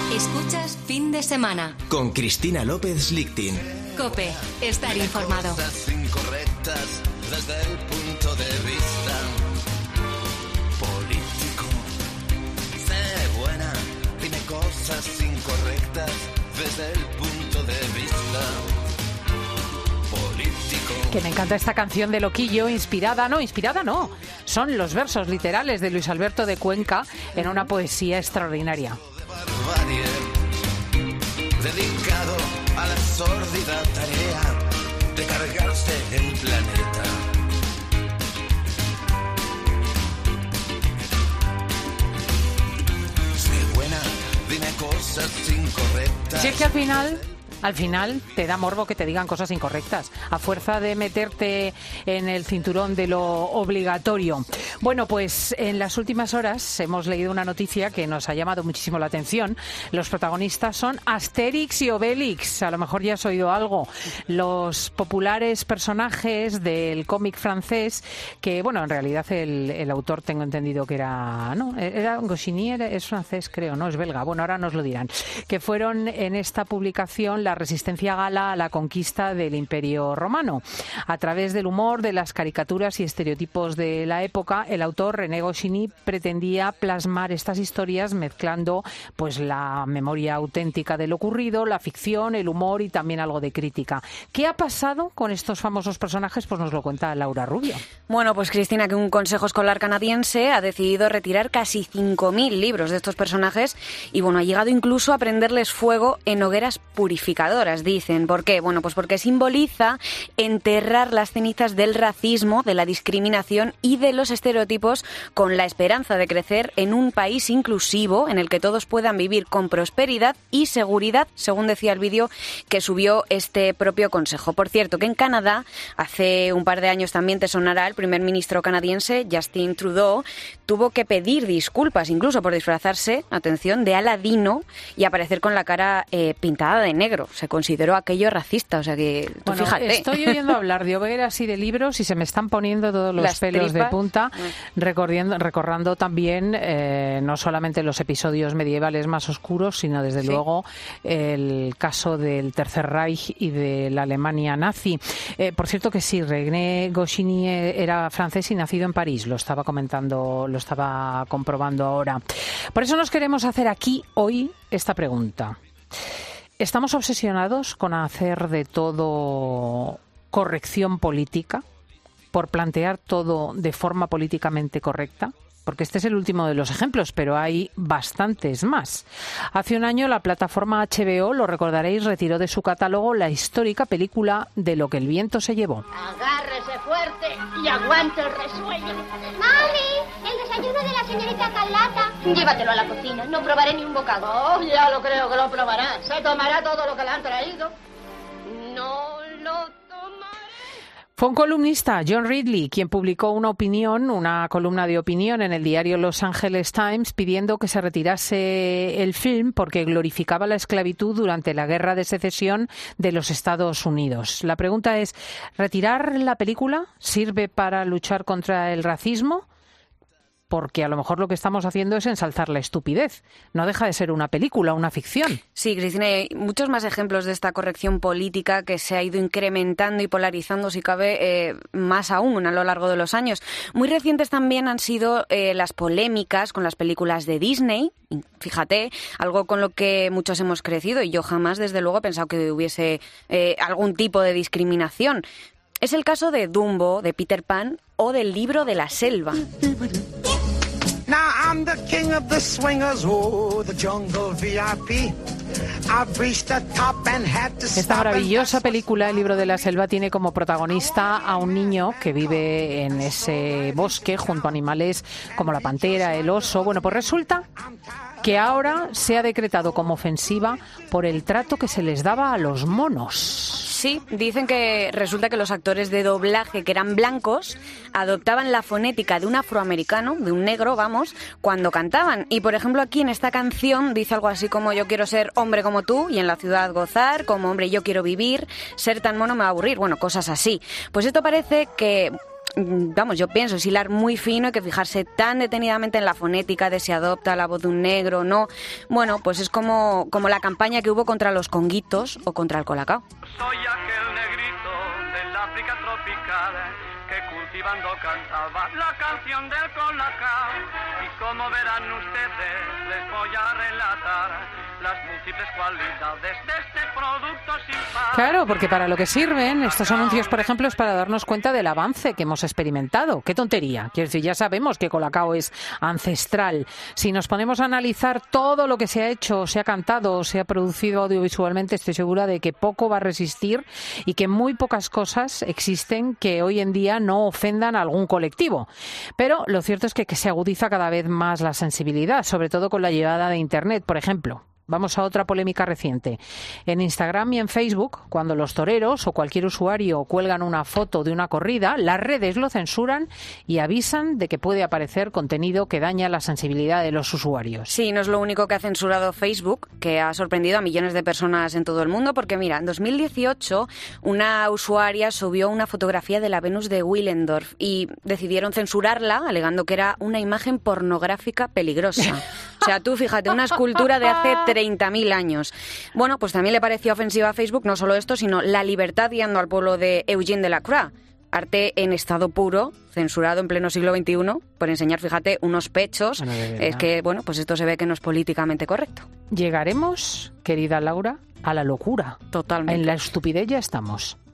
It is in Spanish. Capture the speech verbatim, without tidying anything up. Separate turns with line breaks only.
Escuchas Fin de Semana
con Cristina López Lichtin.
COPE, estar informado.
Cosas incorrectas desde el punto de vista político. Sé buena, dime cosas incorrectas desde el punto de vista político.
Que me encanta esta canción de Loquillo, inspirada, no, inspirada no, son los versos literales de Luis Alberto de Cuenca en una poesía extraordinaria.
Barbarie, dedicado a la sórdida tarea de cargarse el planeta. Sé buena, dime cosas incorrectas.
Si es que al final... Al final te da morbo que te digan cosas incorrectas, a fuerza de meterte en el cinturón de lo obligatorio. Bueno, pues en las últimas horas hemos leído una noticia que nos ha llamado muchísimo la atención. Los protagonistas son Asterix y Obelix, a lo mejor ya has oído algo. Los populares personajes del cómic francés, que bueno, en realidad el, el autor tengo entendido que era, no, era Goscinny, es francés creo, no es belga, bueno, ahora nos lo dirán, que fueron en esta publicación la resistencia gala a la conquista del Imperio Romano. A través del humor, de las caricaturas y estereotipos de la época, el autor René Goscinny pretendía plasmar estas historias mezclando pues la memoria auténtica de lo ocurrido, la ficción, el humor y también algo de crítica. ¿Qué ha pasado con estos famosos personajes? Pues nos lo cuenta Laura Rubio.
Bueno, pues Cristina, que un consejo escolar canadiense ha decidido retirar casi cinco mil libros de estos personajes y bueno, ha llegado incluso a prenderles fuego en hogueras purificadoras. Dicen. ¿Por qué? Bueno, pues porque simboliza enterrar las cenizas del racismo, de la discriminación y de los estereotipos con la esperanza de crecer en un país inclusivo en el que todos puedan vivir con prosperidad y seguridad, según decía el vídeo que subió este propio consejo. Por cierto, que en Canadá, hace un par de años también te sonará, el primer ministro canadiense, Justin Trudeau, tuvo que pedir disculpas incluso por disfrazarse, atención, de Aladino y aparecer con la cara eh, pintada de negro. Se consideró aquello racista, o sea que tú
bueno,
fíjate.
Estoy oyendo hablar de hogueras y de libros y se me están poniendo todos los
Las
pelos
tripas.
de punta, recorriendo, recordando también eh, no solamente los episodios medievales más oscuros, sino desde sí. luego el caso del Tercer Reich y de la Alemania nazi. Eh, por cierto que sí, René Goscinny era francés y nacido en París, lo estaba comentando, lo estaba comprobando ahora. Por eso nos queremos hacer aquí hoy esta pregunta. ¿Estamos obsesionados con hacer de todo corrección política? ¿Por plantear todo de forma políticamente correcta? Porque este es el último de los ejemplos, pero hay bastantes más. Hace un año la plataforma H B O, lo recordaréis, retiró de su catálogo la histórica película De lo que el viento se llevó.
Agárrese fuerte y aguante el resuello. ¡Mami! El desayuno de la señorita Carlata. Llévatelo a la cocina, no probaré ni un bocado. Oh, ya lo creo que lo probará. Se tomará todo lo que le han traído. No lo tomaré.
Fue un columnista, John Ridley, quien publicó una opinión, una columna de opinión en el diario Los Angeles Times pidiendo que se retirase el film porque glorificaba la esclavitud durante la Guerra de Secesión de los Estados Unidos. La pregunta es, ¿retirar la película sirve para luchar contra el racismo? Porque a lo mejor lo que estamos haciendo es ensalzar la estupidez. No deja de ser una película, una ficción.
Sí, Cristina, hay muchos más ejemplos de esta corrección política que se ha ido incrementando y polarizando, si cabe, eh, más aún a lo largo de los años. Muy recientes también han sido eh, las polémicas con las películas de Disney. Fíjate, algo con lo que muchos hemos crecido y yo jamás, desde luego, he pensado que hubiese eh, algún tipo de discriminación. Es el caso de Dumbo, de Peter Pan o del Libro de la Selva.
Now I'm the king of the swingers, oh, the jungle V I P. I've reached the top and had to stop.
Esta maravillosa película, El Libro de la Selva, tiene como protagonista a un niño que vive en ese bosque junto a animales como la pantera, el oso. Bueno, pues resulta que ahora se ha decretado como ofensiva por el trato que se les daba a los monos.
Sí, dicen que resulta que los actores de doblaje que eran blancos adoptaban la fonética de un afroamericano, de un negro, vamos, cuando cantaban. Y, por ejemplo, aquí en esta canción dice algo así como yo quiero ser hombre como tú y en la ciudad gozar, como hombre yo quiero vivir, ser tan mono me va a aburrir, bueno, cosas así. Pues esto parece que vamos, yo pienso, es hilar muy fino, hay que fijarse tan detenidamente en la fonética de si adopta la voz de un negro o no. Bueno, pues es como, como la campaña que hubo contra los conguitos o contra el colacao.
Soy aquel negrito del África tropical que cultivando cantaba la canción del colacao. Y como verán ustedes, les voy a relatar las múltiples cualidades de este producto sin par.
Claro, porque para lo que sirven estos anuncios, por ejemplo, es para darnos cuenta del avance que hemos experimentado. ¡Qué tontería! Quiero decir, ya sabemos que colacao es ancestral. Si nos ponemos a analizar todo lo que se ha hecho, se ha cantado, se ha producido audiovisualmente, estoy segura de que poco va a resistir y que muy pocas cosas existen que hoy en día no ofendan a algún colectivo. Pero lo cierto es que, que se agudiza cada vez más la sensibilidad, sobre todo con la llegada de Internet, por ejemplo. Vamos a otra polémica reciente. En Instagram y en Facebook, cuando los toreros o cualquier usuario cuelgan una foto de una corrida, las redes lo censuran y avisan de que puede aparecer contenido que daña la sensibilidad de los usuarios.
Sí, no es lo único que ha censurado Facebook, que ha sorprendido a millones de personas en todo el mundo, porque mira, en dos mil dieciocho una usuaria subió una fotografía de la Venus de Willendorf y decidieron censurarla, alegando que era una imagen pornográfica peligrosa. O sea, tú fíjate, una escultura de hace treinta mil años. Bueno, pues también le pareció ofensiva a Facebook no solo esto, sino la libertad guiando al pueblo de Eugène Delacroix. Arte en estado puro, censurado en pleno siglo veintiuno, por enseñar, fíjate, unos pechos. Bueno, es que, bueno, pues esto se ve que no es políticamente correcto.
¿Llegaremos, querida Laura, a la locura?
Totalmente.
En la estupidez ya estamos.